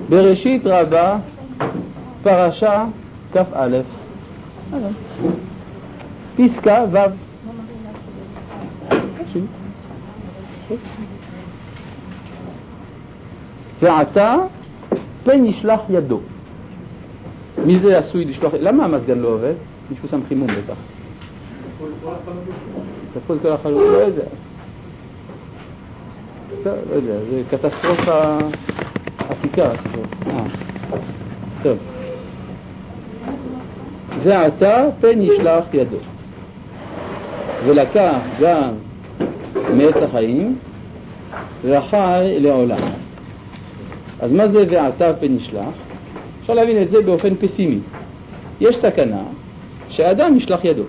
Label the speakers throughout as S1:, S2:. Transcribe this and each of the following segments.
S1: בראשית רבה, פרשה כ"א. פסקה ו'. ועתה פן ישלח ידו. מי זה עשוי לשלוח? למה המזגן לא עובד? מישהו שם חימום בטח. כתבו את כל החלוק, לא יודע. לא יודע, זה קטסטרופה עתיקה. טוב. ועתה פן ישלח ידו. ולקח גם מעץ החיים וחי לעולם. אז מה זה ועתה פן ישלח? אפשר להבין את זה באופן פסימי. יש סכנה שהאדם ישלח ידו.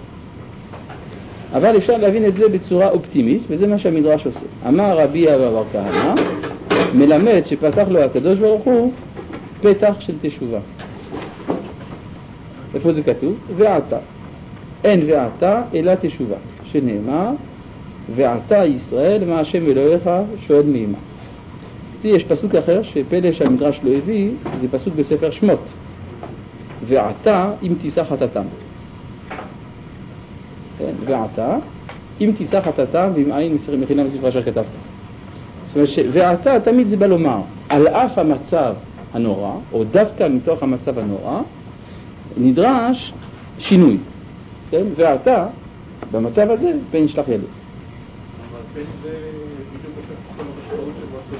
S1: אבל אפשר להבין את זה בצורה אופטימית, וזה מה שהמדרש עושה. אמר רבי אבא בר כהנא, מלמד שפתח לו הקדוש ברוך הוא פתח של תשובה. איפה זה כתוב? ועתה. אין ועתה אלא תשובה, שנאמר ועתה ישראל מה השם אלוהיך שואל מעמה. יש פסוק אחר שפלא שהמדרש לא הביא, זה פסוק בספר שמות, ועתה אם תישא חטאתם. כן, ועתה אם תישא חטאתם ועם עין מכינה בספר אשר כתבת. זאת אומרת ועתה תמיד זה בא לומר על אף המצב הנורא, או דווקא מתוך המצב הנורא נדרש שינוי. כן? ועתה במצב הזה פן ישלח ידו.
S2: אבל פן זה בדיוק הופך כל המשמעות שבו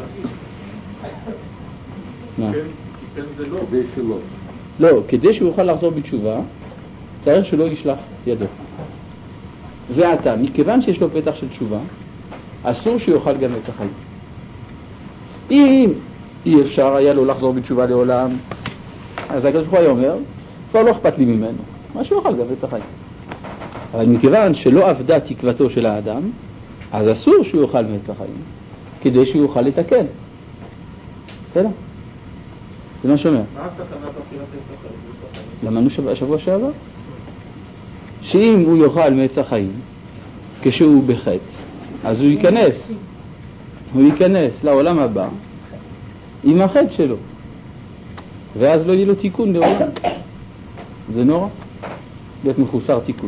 S2: להגיד. כי פן זה לא. כדי שלא.
S1: לא, כדי שהוא יוכל לחזור בתשובה צריך שלא ישלח ידו. ועתה, מכיוון שיש לו פתח של תשובה, אסור שיוכל גם עץ החיים. אם אי אפשר היה לו לחזור בתשובה לעולם, אז הקדוש ברוך הוא אומר, כבר לא אכפת לי ממנו, מה שיוכל גם עץ החיים. אבל מכיוון שלא עבדה תקוותו של האדם, אז אסור שהוא יוכל מעץ החיים, כדי שהוא יוכל לתקן. בסדר? זה מה שאומר.
S2: מה הסכנה בבחירת עץ החיים?
S1: למדנו שבוע שעבר? שאם הוא יאכל מעץ החיים כשהוא בחטא, אז הוא ייכנס לעולם הבא עם החטא שלו, ואז לא יהיה לו תיקון לעולם. זה נורא להיות מחוסר תיקון.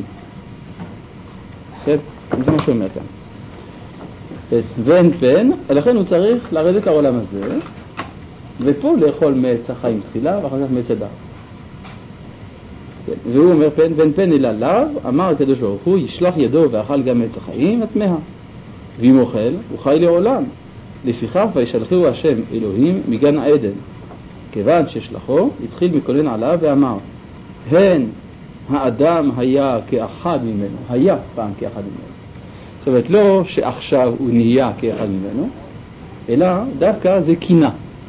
S1: זה מה שאומר כאן. ואין פן, לכן הוא צריך לרדת לעולם הזה, ופה לאכול מעץ החיים תחילה ואחר כך מעץ הדעת. והוא אומר פן, ואין פן אלא לאו, אמר הקדוש ברוך הוא, ישלח ידו ואכל גם מעץ החיים התמהה. ואם אוכל, הוא חי לעולם. לפיכך וישלחהו השם אלוהים מגן עדן. כיוון ששלחו, התחיל מקונן עליו ואמר, הן האדם היה כאחד ממנו, היה פעם כאחד ממנו. זאת אומרת, לא שעכשיו הוא נהיה כאחד ממנו, אלא דווקא זה קינה.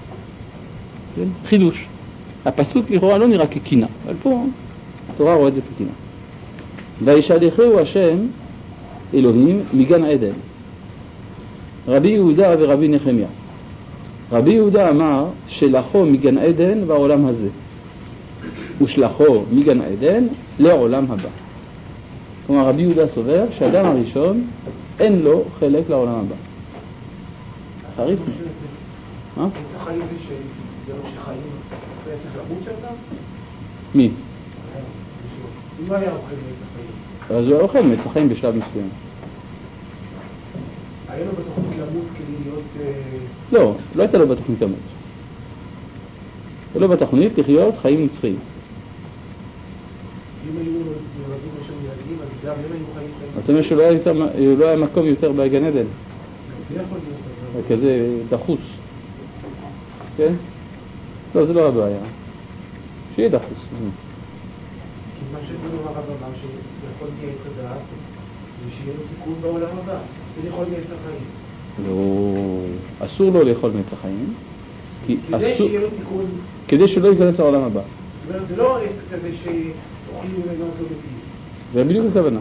S1: חידוש. הפסוק לכאורה לא נראה כקינה, אבל פה התורה רואה את זה כקינה. וישלחהו השם אלוהים מגן עדן. רבי יהודה ורבי נחמיה. רבי יהודה אמר שלחו מגן עדן בעולם הזה, ושלחו מגן עדן לעולם הבא. כלומר רבי יהודה סובר שהאדם הראשון אין לו חלק לעולם הבא. חריף. מה?
S2: צריך חיים זה שזה לא שחיים, צריך למות שאתה?
S1: מי?
S2: אם היה אוכל מעץ החיים.
S1: אז הוא אוכל מעץ החיים בשלב מסוים.
S2: היה לו בתוכנית למות כדי להיות...
S1: לא הייתה לו בתוכנית למות. לא בתוכנית לחיות חיים נצחיים.
S2: אם היו נולדים לשם ילדים, אז גם הם היו חיים...
S1: זאת אומרת שלא היה מקום יותר בגן עדן.
S2: זה יכול להיות.
S1: כזה דחוס. כן? לא, זה לא הבעיה. שיהיה דחוס.
S2: כי מה שבנו הרב אמר שיכול להיות עץ הדעת, ושיהיה לו תיקון בעולם הבא. זה יכול להיות עץ החיים.
S1: לא, אסור לו לאכול מעץ החיים.
S2: כדי שיהיה לו תיקון.
S1: כדי שלא ייכנס לעולם הבא.
S2: זאת אומרת, זה לא עץ כזה שאוכלים ממנו אז לא מתים.
S1: זה בדיוק הכוונה.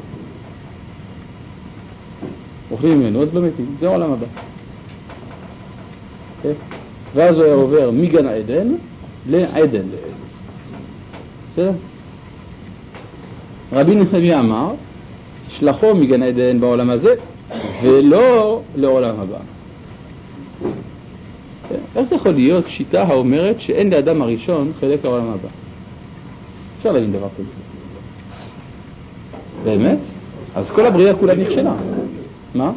S1: אוכלים ממנו אז לא מתים. זה העולם הבא. ואז הוא היה עובר מגן עדן לעדן. בסדר? רבי נחמיה אמר, שלחו מגן עדן בעולם הזה ולא לעולם הבא. איך זה יכול להיות שיטה האומרת שאין לאדם הראשון חלק לעולם הבא? אפשר להבין דבר כזה. באמת? אז כל הבריאה כולה נכשלה. מה?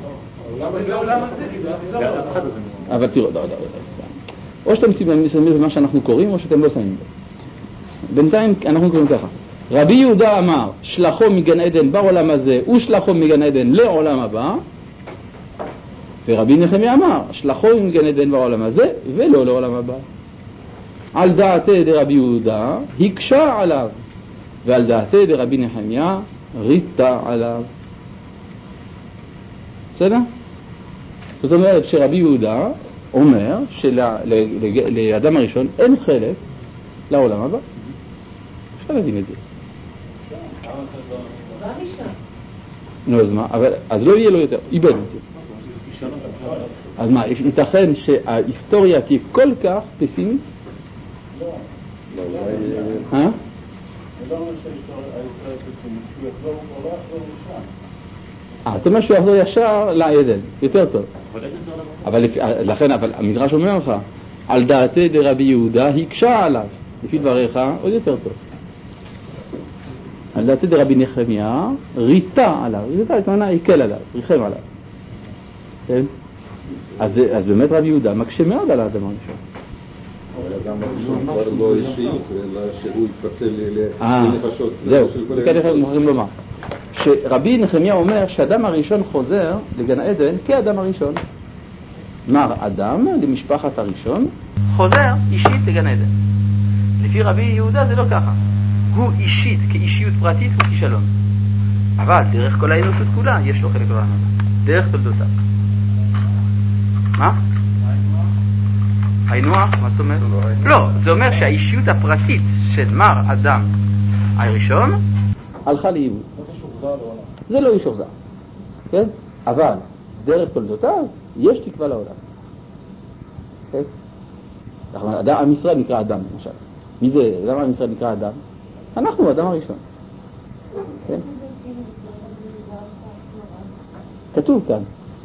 S1: אבל תראו, או שאתם שמים במה שאנחנו קוראים או שאתם לא שמים בו. בינתיים אנחנו קוראים ככה. רבי יהודה אמר שלחו מגן עדן בעולם הזה ושלחו מגן עדן לעולם הבא, ורבי נחמיה אמר שלחו מגן עדן בעולם הזה ולא לעולם הבא. על דעתי דרבי יהודה הקשה עליו, ועל דעתי דרבי נחמיה ריתה עליו. בסדר? זאת אומרת שרבי יהודה אומר שלאדם הראשון אין חלק לעולם הבא. אפשר להבין את זה. נו, אז מה? אז לא יהיה לו יותר, איבד את זה. אז מה, ייתכן שההיסטוריה תהיה כל כך פסימית?
S3: לא.
S1: לא.
S3: אני לא אומר שההיסטוריה פסימית, הוא יחזור או לא יחזור לשם.
S1: אתה אומר שהוא יחזור ישר לעדן, יותר טוב. אבל המדרש אומר לך, על דעתי דרבי יהודה הקשה עליו, לפי דבריך עוד יותר טוב. על דעתי דרבי נחמיה ריתה עליו, ריתה את מנה הקל עליו, ריחם עליו. כן? אז באמת רבי יהודה מקשה מאוד על האדם הראשון.
S3: אבל האדם הראשון כבר לא אישיות, אלא שהוא יתפצל לנפשות.
S1: זהו, זה כאלה אנחנו יכולים לומר. שרבי נחמיה אומר שהאדם הראשון חוזר לגן עדן כאדם הראשון. מר אדם למשפחת הראשון חוזר אישית לגן עדן. לפי רבי יהודה זה לא ככה. הוא אישית כאישיות פרטית הוא כישלון. אבל דרך כל האנושות כולה יש לו חלק לעולם הבא. דרך תולדותיו. מה? היינוח? מה זאת אומרת? לא, זה אומר שהאישיות הפרטית של מר אדם הראשון הלכה לאיבוד. זה לא איש אוחזר. כן? אבל דרך תולדותיו יש תקווה לעולם. כן? עם ישראל נקרא אדם למשל. מי זה? למה עם ישראל נקרא אדם? אנחנו האדם הראשון. כן? כתוב כאן.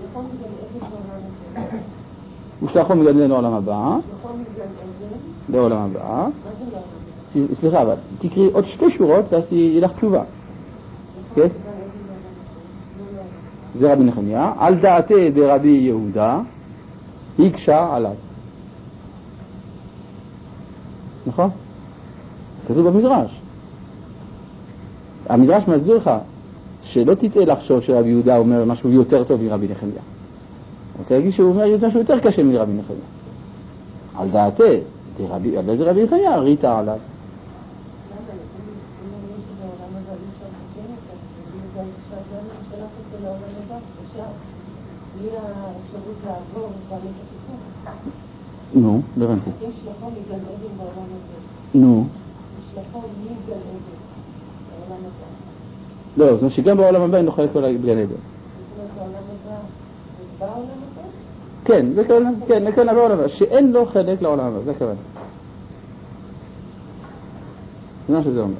S1: ושלחו מגן עדן לעולם הבא. לעולם הבא. סליחה, אבל תקראי עוד 2 שורות ואז תהיה לך תשובה. כן? זה רבי נחמיה. על דעתי דרבי יהודה הקשה עליו. נכון? כתוב במדרש. המדרש מסביר לך שלא תטעה לחשוב שרבי יהודה אומר משהו יותר טוב מרבי נחמיה. אני רוצה להגיד שהוא אומר משהו יותר קשה מרבי נחמיה. על דעתי דרבי נחמיה ריתה עליו. נו, לא הבנתי. נו. לא, זאת אומרת שגם בעולם הבא אין לו חלק בגן עדן. כן, זה כוונה בעולם הבא, שאין לו חלק לעולם הבא, זה כוונה. זה מה שזה אומר.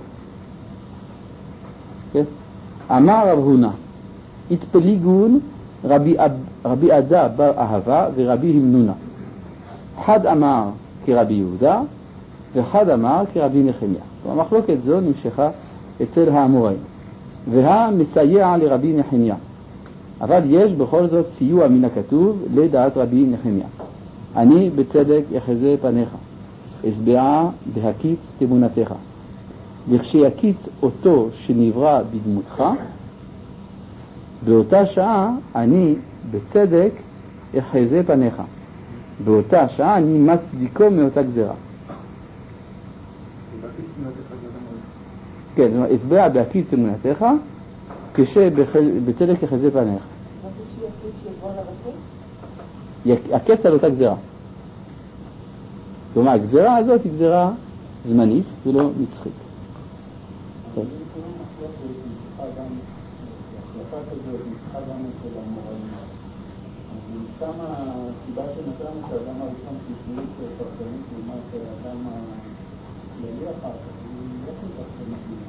S1: כן? אמר רב הונא, התפליגון רבי עדה בר אהבה ורבי המנונה. אחד אמר כרבי יהודה ואחד אמר כרבי נחמיה. המחלוקת זו נמשכה אצל האמוראים, והמסייע לרבי נחמיה. אבל יש בכל זאת סיוע מן הכתוב לדעת רבי נחמיה. אני בצדק יחזה פניך, אשבעה בהקיץ תמונתך. לכשיקיץ אותו שנברא בדמותך, באותה שעה אני בצדק יחזה פניך. באותה שעה אני מצדיקו מאותה גזרה. כן, אשבע בהקיץ תמונתך, כשבצדק יחזה פניך. הקץ על אותה גזרה. כלומר, הגזרה הזאת היא גזרה זמנית ולא נצחית. כן.
S3: כמה הסיבה שנתנו שהאדם הראשון תשמעית פרטנית לעומת האדם הכללי אחר כך, היא לא כל כך תשמעית.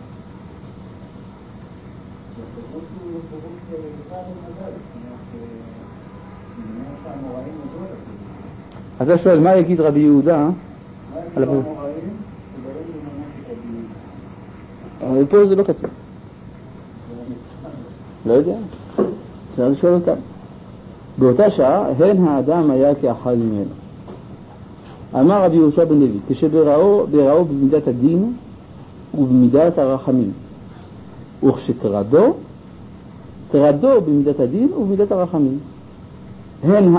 S3: והפירוש הוא פירוש לבד ומזל, זאת אומרת, נראה שהמוראים ידעו על הפירוש.
S1: אתה שואל, מה יגיד רבי יהודה? אבל פה זה לא כתוב. לא יודע. צריך לשאול אותם. באותה שעה, הן האדם היה כאחד ממנו. אמר רבי יהושע בן לוי, כשבראו במידת הדין ובמידת הרחמים. וכשתרדו במידת הדין ובמידת הרחמים. הן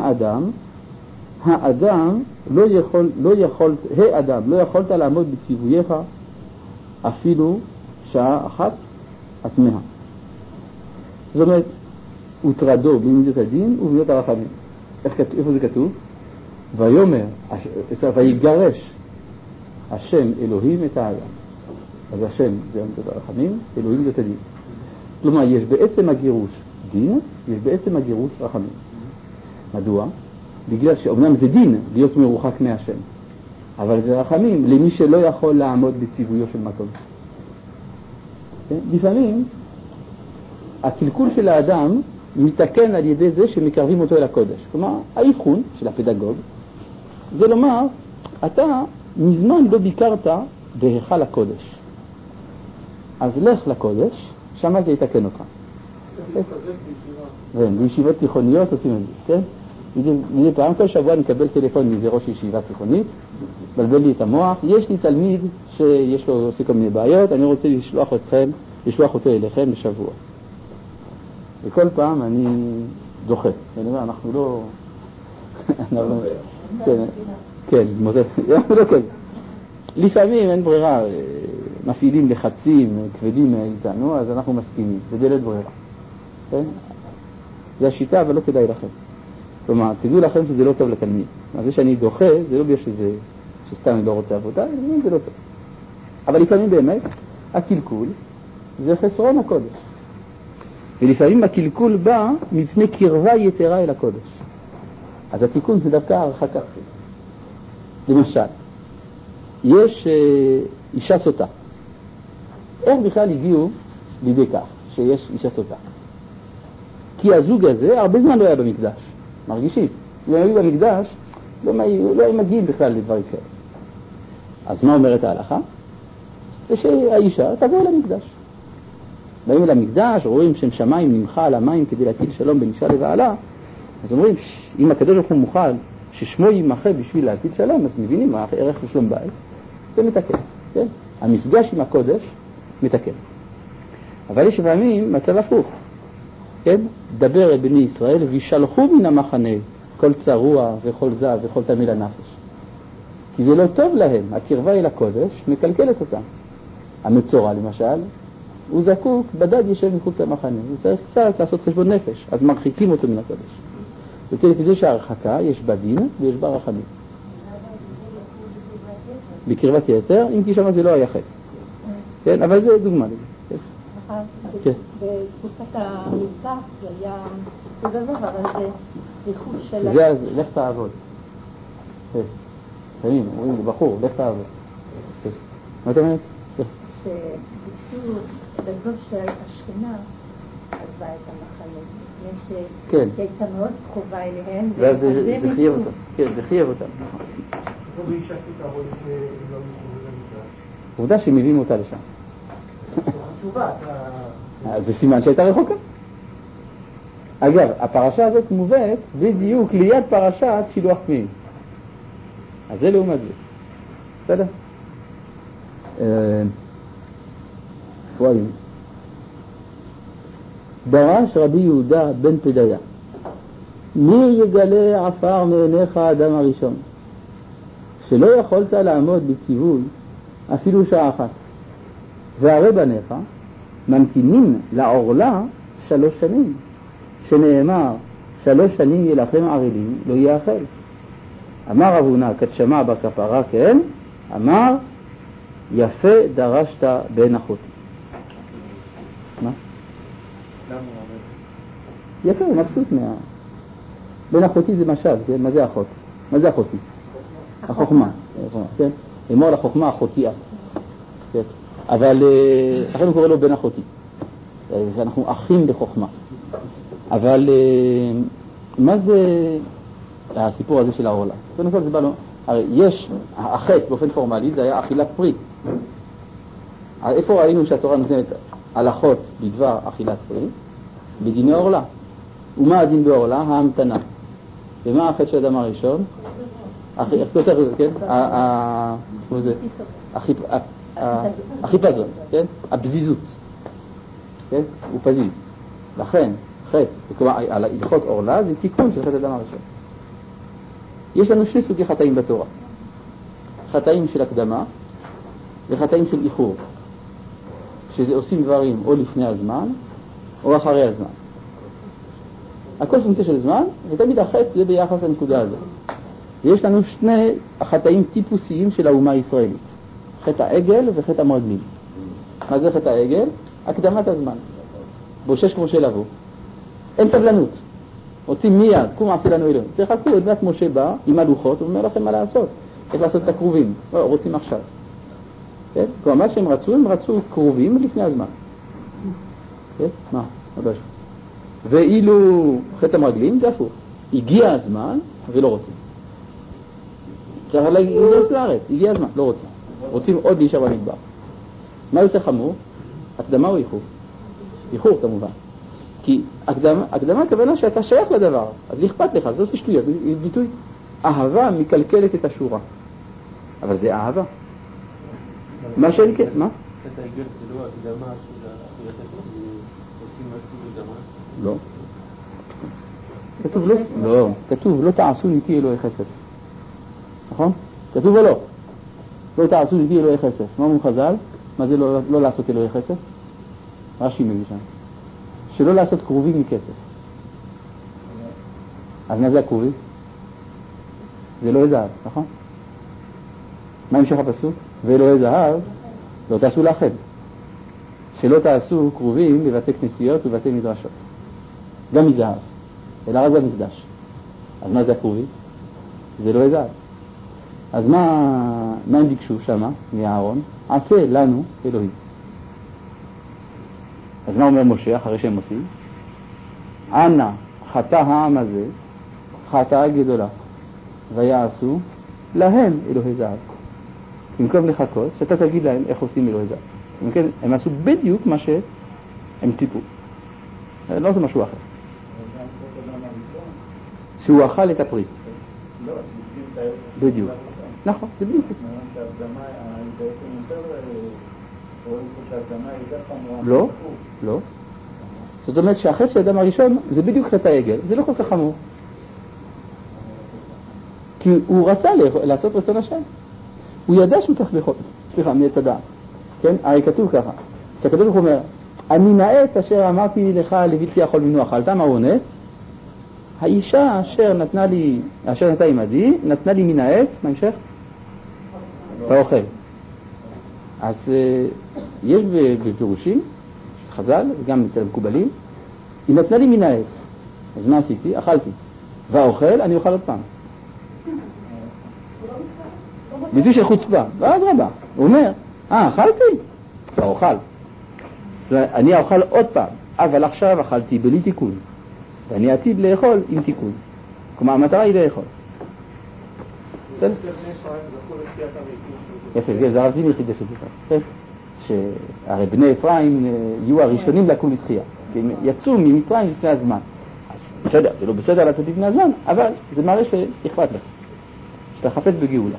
S1: האדם לא יכולת לעמוד בציווייך אפילו שעה אחת התמהה. זאת אומרת, ותרדו במידת הדין ובמידת הרחמים. איפה זה כתוב? ויגרש השם אלוהים את האדם. אז השם זה מידת הרחמים, אלוהים מידת הדין. כלומר, יש בעצם הגירוש דין, יש בעצם הגירוש רחמים. מדוע? בגלל שאומנם זה דין להיות מרוחק מהשם, אבל זה רחמים למי שלא יכול לעמוד בציוויו של מקום. לפעמים הקלקול של האדם מתקן על ידי זה שמקרבים אותו אל הקודש. כלומר, האבחון של הפדגוג זה לומר, אתה מזמן לא ביקרת בהיכל הקודש, אז לך לקודש, שמה זה יתקן אותך. בישיבות תיכוניות עושים את זה, כן? מדי פעם כל שבוע נקבל טלפון מאיזה ראש ישיבה תיכונית, בלבל לי את המוח, יש לי תלמיד שיש לו עושה כל מיני בעיות, אני רוצה לשלוח אותו אליכם לשבוע. וכל פעם אני דוחה, אני אומר, אנחנו לא... כן, אנחנו לא כן. לפעמים אין ברירה, מפעילים לחצים כבדים איתנו, אז אנחנו מסכימים, זה דלת ברירה. כן? זה השיטה, אבל לא כדאי לכם. כלומר, תדעו לכם שזה לא טוב לתלמיד. אז זה שאני דוחה, זה לא בגלל שסתם אני לא רוצה עבודה, זה לא טוב. אבל לפעמים באמת, הקלקול זה חסרון הקודש. ולפעמים הקלקול בא מפני קרבה יתרה אל הקודש. אז התיקון זה דווקא הרחקה. למשל, יש אישה סוטה. איך בכלל הגיעו לידי כך שיש אישה סוטה? כי הזוג הזה הרבה זמן לא היה במקדש. מרגישים. אם היו במקדש, לא היו מגיעים בכלל לדברים כאלה. אז מה אומרת ההלכה? זה שהאישה תבוא אל המקדש. באים אל המקדש, רואים שם שמיים נמחה על המים כדי להטיל שלום בין אישה לבעלה, אז אומרים, אם הקדוש ברוך הוא מוכן ששמו יימחה בשביל להטיל שלום, אז מבינים מה הערך לשלום בית, זה מתקן. כן? המפגש עם הקודש מתקן. אבל יש פעמים מצב הפוך. כן? דבר אל בני ישראל וישלחו מן המחנה כל צרוע וכל זב וכל תמיל הנפש. כי זה לא טוב להם, הקרבה אל הקודש מקלקלת אותם. המצורע למשל, הוא זקוק, בדד ישב מחוץ למחנה, הוא צריך קצת לעשות חשבון נפש, אז מרחיקים אותו מן הקודש. וכדי שההרחקה יש בה דין ויש בה רחמים. בקרבת יתר, אם כי שמה זה לא היה חטא. כן, אבל זה דוגמה לזה.
S4: בתקופת המבצע זה היה כזה דבר, אבל זה ריחוש של...
S1: זה לך תעבוד. תמיד, אומרים לבחור, לך תעבוד. מה אתה אומרת?
S4: שביקשו בזאת של השכנה עזבה את המחנה.
S1: כן.
S4: הייתה מאוד קרובה אליהם.
S1: ואז זה חייב אותם. כן, זה חייב אותם.
S2: כמו באישה עשו תעבוד שלא מתקרבים למקדש.
S1: עובדה שמביאים אותה לשם.
S2: חשובה,
S1: זה סימן שהייתה רחוקה. אגב, הפרשה הזאת מובאת בדיוק ליד פרשת שילוח פנים. אז זה לעומת זה. בסדר? דרש רבי יהודה בן פדיה, מי יגלה עפר מעיניך האדם הראשון, שלא יכולת לעמוד בציווי אפילו שעה אחת, והרי בניך ממתינים לעורלה 3 שנים, שנאמר 3 שנים ילחם ערלים לא יאכל. אמר רב הונא כת שמע בכפרה כן, אמר יפה דרשת בן אחותי. מה? יפה, הוא מבסוט בן אחותי זה משל, כן? מה זה אחות? מה זה אחותי? החוכמה, כן? אמור לחוכמה אחותי את. כן? אבל אחרי הוא קורא לו בן אחותי. אנחנו אחים בחוכמה. אבל מה זה הסיפור הזה של העורלה. קודם כל זה בא לו, הרי יש, החטא באופן פורמלי זה היה אכילת פרי. איפה ראינו שהתורה נותנת הלכות בדבר אכילת פרי? בדיני עורלה. ומה הדין בעורלה? ההמתנה. ומה החטא של האדם הראשון? החיפזון, כן? הבזיזות, כן? הוא פזיז. לכן, חטא, כלומר, הלכות עורלה זה תיקון של חטא האדם הראשון. יש לנו שני סוגי חטאים בתורה. חטאים של הקדמה וחטאים של איחור. שזה עושים דברים או לפני הזמן או אחרי הזמן. הכל פונקציה של זמן, ותמיד החטא זה ביחס לנקודה הזאת. ויש לנו שני חטאים טיפוסיים של האומה הישראלית. חטא העגל וחטא המרגלים. מה זה חטא העגל? הקדמת הזמן. בושש כמו שלבוא. אין סבלנות. רוצים מיד, קום עשי לנו אלוהים. תחכו, עוד מעט משה בא עם הלוחות, הוא אומר לכם מה לעשות. איך לעשות את הקרובים. רוצים עכשיו. כן? כלומר, מה שהם רצו, הם רצו קרובים לפני הזמן. כן? מה? הבא שלך. ואילו חטא המרגלים זה הפוך. הגיע הזמן ולא רוצים. צריך להיכנס לארץ, הגיע הזמן, לא רוצים. רוצים עוד להישאר במדבר. מה יותר חמור? הקדמה או איחור? איחור כמובן. כי הקדמה הכוונה שאתה שייך לדבר, אז אכפת לך, זה עושה שטויות, זה ביטוי. אהבה מקלקלת את השורה. אבל זה אהבה. מה שאני כן, מה?
S5: חטא העגל זה לא הקדמה של אכילת הפרי, עושים משהו בדמה?
S1: לא. כתוב לא תעשו איתי אלוהי חסד. נכון? כתוב או לא? לא תעשו איתי אלוהי חסד. מה אומרים חז"ל? מה זה לא לעשות אלוהי חסד? רש"י מביא שם. שלא לעשות קרובים מכסף. אז מה זה הקרובים? זה אלוהי זהב, נכון? מה המשך הפסוק? ואלוהי זהב לא תעשו לאחד. שלא תעשו קרובים בבתי כנסיות ובתי מדרשות. גם מזהב, אלא רק במקדש. אז מה זה הקרובים? זה אלוהי זהב. אז מה הם ביקשו שמה מהארון? עשה לנו אלוהים. אז מה אומר משה אחרי שהם עושים? אנא חטא העם הזה חטאה גדולה ויעשו להם אלוהי זהב. במקום לחכות שאתה תגיד להם איך עושים אלוהי זהב. במקום הם עשו בדיוק מה שהם ציפו. לא זה משהו אחר. שהוא אכל את הפרי. בדיוק. נכון, זה בדיוק. לא, לא. זאת אומרת שהחטא של האדם הראשון זה בדיוק חטא העגל, זה לא כל כך חמור. כי הוא רצה לעשות רצון השם. הוא ידע שהוא צריך לאכול. סליחה, מעץ הדעת. כן? הרי כתוב ככה. כשהכתוב אומר, אני נעץ אשר אמרתי לך לבלתי יכול ממנו אכלת, מה הוא עונה? האישה אשר נתנה עמדי, נתנה לי מן העץ, מה המשך? ואוכל. אז יש בפירושים, חז"ל, וגם אצל המקובלים, היא נתנה לי מן העץ. אז מה עשיתי? אכלתי. והאוכל, אני אוכל עוד פעם. ביטוי של חוצפה. רבה. הוא אומר, אכלתי? והאוכל. אני אוכל עוד פעם, אבל עכשיו אכלתי בלי תיקון. ואני עתיד לאכול עם תיקון. כלומר, המטרה היא לאכול. בסדר? יפה, זה הרב זיני חידש את זה. שהרי בני אפרים יהיו הראשונים לקום לתחייה. כי הם יצאו ממצרים לפני הזמן. אז בסדר, זה לא בסדר לצאת לפני הזמן, אבל זה מראה שאכפת לך. שאתה חפץ בגאולה.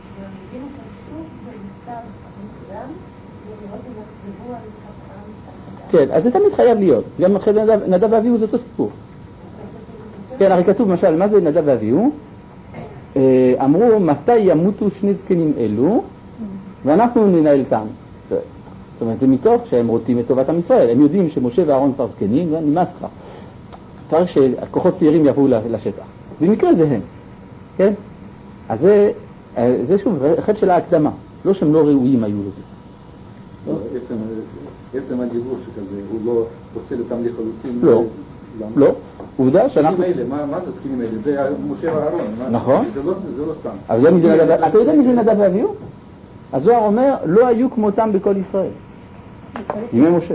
S1: כן, אז זה תמיד חייב להיות. גם אחרי נדב ואביהו זה אותו סיפור. כן, הרי כתוב למשל, מה זה נדב ואביהו? אמרו, מתי ימותו שני זקנים אלו, ואנחנו ננהל תם. זאת אומרת, זה מתוך שהם רוצים את טובת עם ישראל. הם יודעים שמשה ואהרון כבר זקנים, ונמאס כבר. צריך שהכוחות צעירים יבואו לשטח. במקרה זה הם. כן? אז זה שוב, חטא של ההקדמה. לא שהם לא ראויים היו לזה.
S6: עצם הדיבור שכזה, הוא לא עושה אותם לחלוטין.
S1: לא, לא. עובדה שאנחנו...
S6: מה זה זקנים האלה? זה משה ואהרון.
S1: נכון.
S6: זה לא סתם.
S1: אתה יודע מי זה נדב ואביהו? הזוהר אומר, לא היו כמותם בכל ישראל. ימי משה.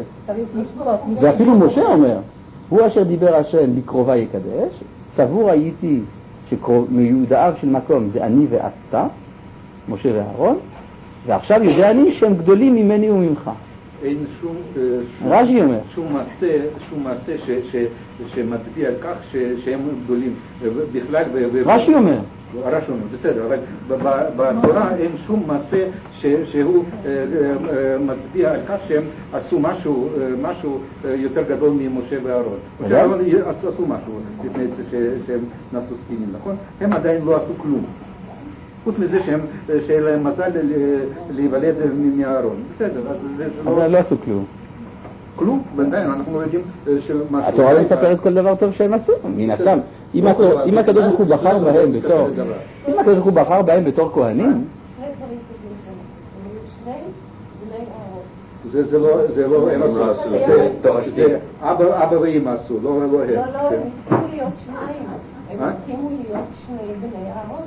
S1: זה אפילו משה אומר, הוא אשר דיבר השם בקרובה יקדש, סבור הייתי שמיודעיו של מקום זה אני ואתה, משה ואהרון, ועכשיו יודע אני שהם גדולים ממני וממך.
S6: אין
S1: רש"י אומר.
S6: שום מעשה שמצביע על כך שהם גדולים בכלל.
S1: רש"י אומר.
S6: רש"י אומר, בסדר, אבל בתורה אין שום מעשה שהוא מצביע על כך שהם עשו משהו יותר גדול ממשה ואהרון. משה ואהרון עשו משהו לפני שהם נעשו ספינים, נכון? הם עדיין לא עשו כלום. חוץ מזה שאין להם מזל להיוולד מאהרון. בסדר, אז זה לא...
S1: אבל לא עשו כלום.
S6: כלום? בינתיים אנחנו יודעים שמשהו...
S1: התורה לא מספרת כל דבר טוב שהם עשו. מן הסתם, אם הקדוש ברוך הוא בחר בהם בתור... אם הקדוש ברוך הוא בחר בהם בתור כהנים...
S6: זה לא הם עשו. זה אבא ואמא עשו, לא הם.
S4: לא, הם הסכימו להיות שניים. הם הסכימו להיות שני בני אהרון.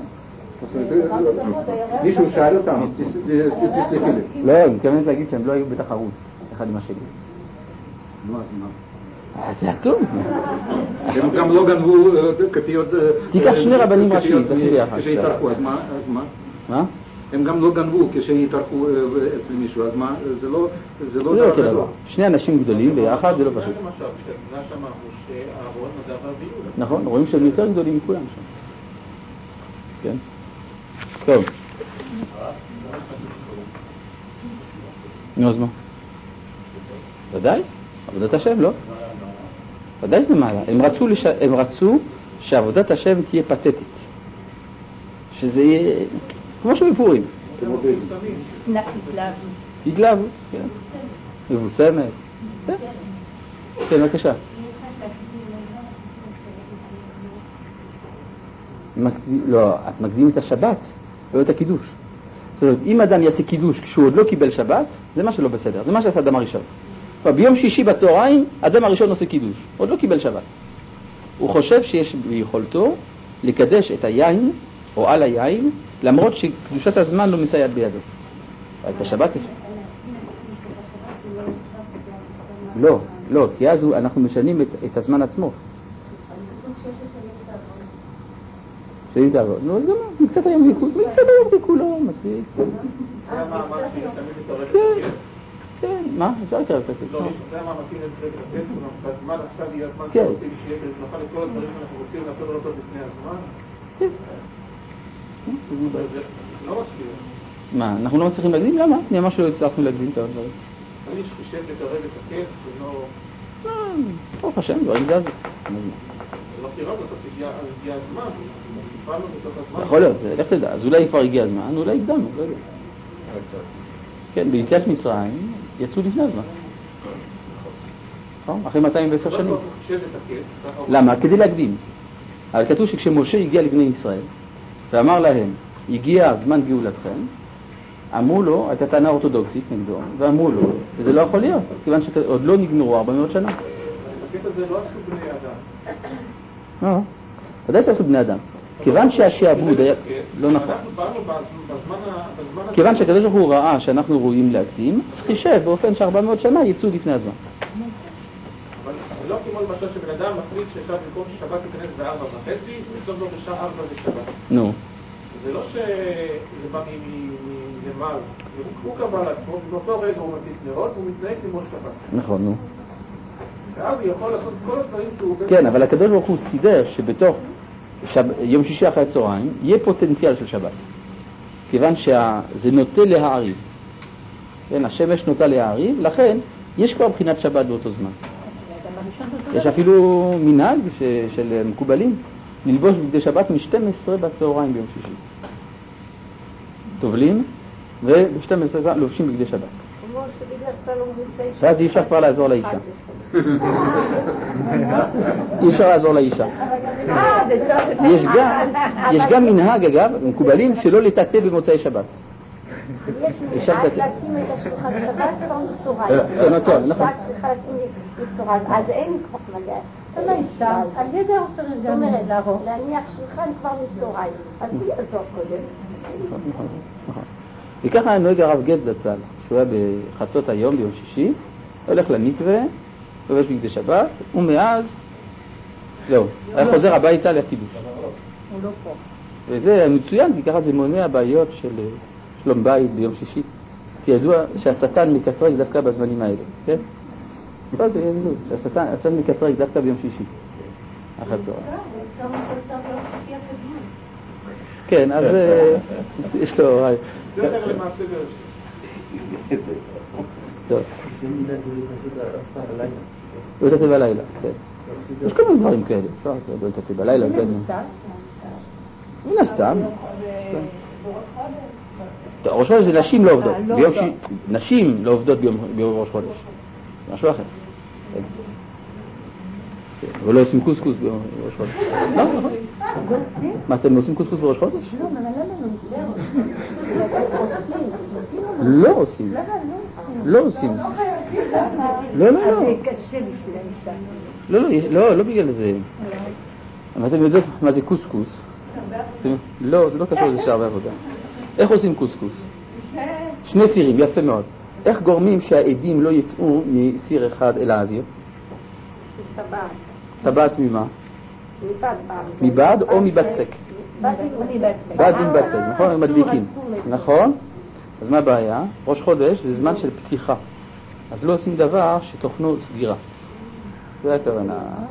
S6: מישהו שאל אותם, תסלחי לי.
S1: לא, אני מתכוונת להגיד שהם לא היו בתחרות אחד עם השני.
S6: נו, אז מה?
S1: זה עצום.
S6: הם גם לא גנבו כפיות...
S1: תיקח שני רבנים ראשיים, תעשי ביחד.
S6: כשהתארחו, אז מה?
S1: מה?
S6: הם גם לא גנבו כשהתארחו אצל מישהו, אז מה? זה לא דבר גדול.
S1: שני אנשים גדולים ביחד זה לא פשוט.
S5: למשל, כשתמנה שם משה, אהרון, נדב ואביהודה.
S1: נכון, רואים שהם יותר גדולים מכולם שם. כן? טוב. נו, אז מה? ודאי, עבודת השם, לא? ודאי זה מעלה. הם רצו שעבודת השם תהיה פתטית. שזה יהיה כמו שבפורים. התלהבו, כן. מבוסמת. כן, בבקשה. לא, אז מקדים את השבת, לא את הקידוש. זאת אומרת, אם אדם יעשה קידוש כשהוא עוד לא קיבל שבת, זה מה שלא בסדר, זה מה שעשה אדם הראשון. ביום שישי בצהריים, אדם הראשון עושה קידוש, עוד לא קיבל שבת. הוא חושב שיש ביכולתו לקדש את היין, או על היין, למרות שקדושת הזמן לא מסייעת בידו. את השבת אפשר. לא, כי אז אנחנו משנים את הזמן עצמו. שאם תעבוד, נו, אז גם מקצת היום לכולו, מספיק.
S5: זה המאמץ שתמיד מתערב
S1: כן, כן, מה? אפשר לקרב את הכסף.
S5: לא, זה המאמצים לתרג את הכסף, בזמן עכשיו יהיה הזמן
S1: כן.
S5: שרוצים שיהיה כדי שנוכל את כל הדברים שאנחנו רוצים לעשות אותו לפני הזמן.
S1: כן.
S5: זה לא מצליח.
S1: מה, אנחנו לא מצליחים להקדים? למה? אני ממש לא הצלחנו להקדים את הדברים.
S5: אני חושב לתרג את הכסף ולא...
S1: ברוך השם, דברים זזו.
S5: לא תירב אותו, הגיע הזמן, קיבלנו בתוך הזמן.
S1: יכול להיות, לך תדע, אז אולי כבר הגיע הזמן, אולי הקדמנו, לא יודע. כן, ביציאת מצרים יצאו לפני הזמן. אחרי 210 שנים. למה? כדי להקדים. אבל כתוב שכשמשה הגיע לבני ישראל ואמר להם, הגיע זמן גאולתכם, אמרו לו, הייתה טענה אורתודוקסית נגדו, ואמרו לו, וזה לא יכול להיות, כיוון שעוד לא נגמרו 400 שנה.
S5: בקטע הזה לא עשו בני אדם.
S1: ודאי שעשו בני אדם. כיוון שהשעבוד היה... לא נכון.
S5: אנחנו באנו בזמן...
S1: כיוון שהקדוש ברוך הוא ראה שאנחנו ראויים להקדים, צריך חישב באופן ש400 שנה יצאו לפני הזמן.
S5: אבל זה לא כמו למשל שבן אדם מחליט שאפשר במקום ששבת תיכנס ב4:30, בסוף לא בשעה 4 זה שבת.
S1: נו.
S5: זה לא שזה בא מלמעלה. הוא קבע לעצמו, ובאותו רגע הוא מדליק נרות, והוא מתנהג כמו שבת.
S1: נכון, נו.
S5: ואז הוא יכול לעשות כל הדברים שהוא...
S1: כן, אבל הקדוש ברוך הוא סידר שבתוך יום שישי אחרי הצהריים יהיה פוטנציאל של שבת. כיוון שזה נוטה להעריב. כן, השמש נוטה להעריב, לכן יש כבר בחינת שבת באותו זמן. יש אפילו מנהג של מקובלים ללבוש בגדי שבת מ-12 בצהריים ביום שישי. טובלים וב-12 לובשים בגדי שבת. ואז אי אפשר כבר לעזור לאישה. אי אפשר לעזור לאישה. יש גם מנהג, אגב, מקובלים שלא לטאטא במוצאי שבת.
S4: יש מנהג להקים את השולחן שבת כבר מצוריים.
S1: נכון.
S4: צריכה להקים מצוריים, אז אין כבר מגע. זה לא אישה, על ידי אופן גם להניח שולחן כבר מצוריים. אז היא יעזור קודם.
S1: נכון. וככה נוהג הרב גט זצ"ל, שהוא היה בחצות היום ביום שישי, הולך למקווה, לובש בגדי שבת, ומאז, זהו, היה חוזר הביתה לקידוש.
S4: הוא לא פה.
S1: וזה מצוין, כי ככה זה מונע בעיות של שלום בית ביום שישי. כי ידוע שהשטן מקטרג דווקא בזמנים האלה, כן? לא, זה לא, שהשטן מקטרג דווקא ביום שישי. אחת צהריים. כן, אז יש לו...
S5: זה יותר למעשה בראשית.
S1: טוב. הוא יתתה בלילה, כן. יש כל מיני דברים כאלה, אפשר לא יתתה בלילה, כן. מן הסתם. ראש חודש זה נשים לא עובדות. נשים לא עובדות ביום ראש חודש. זה משהו אחר. ולא עושים קוסקוס בראש חודש. לא, נכון. מה, אתם עושים קוסקוס בראש חודש? לא עושים. לא עושים. לא, לא, לא.
S4: זה קשה בשביל
S1: לא,
S4: האישה.
S1: לא בגלל זה. אבל אתם יודעות מה זה קוסקוס? לא, זה לא קשור לזה שער בעבודה. איך עושים קוסקוס? שני סירים, יפה מאוד. איך גורמים שהעדים לא יצאו מסיר אחד אל האוויר? טבעת ממה? מבד או מבצק? בד עם בצק, נכון? הם מדביקים. נכון? אז מה הבעיה? ראש חודש זה זמן של פתיחה. אז לא עושים דבר שתוכנו סגירה. זה הכוונה.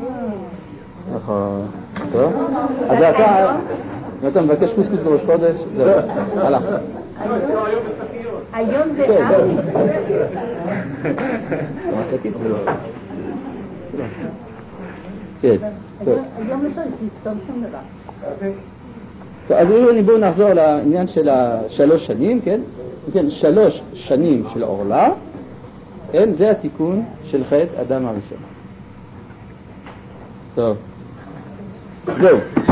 S1: נכון. טוב? אז אתה מבקש קוסקוס בראש חודש? זהו, הלך.
S4: היום זה אבי.
S1: שקית זה לא. כן.
S4: היום לא צריך לסתום שום דבר.
S1: אז בואו נחזור לעניין של 3 שנים, כן? כן, 3 שנים של עורלה, כן? זה התיקון של חטא אדם הראשון. טוב. זהו.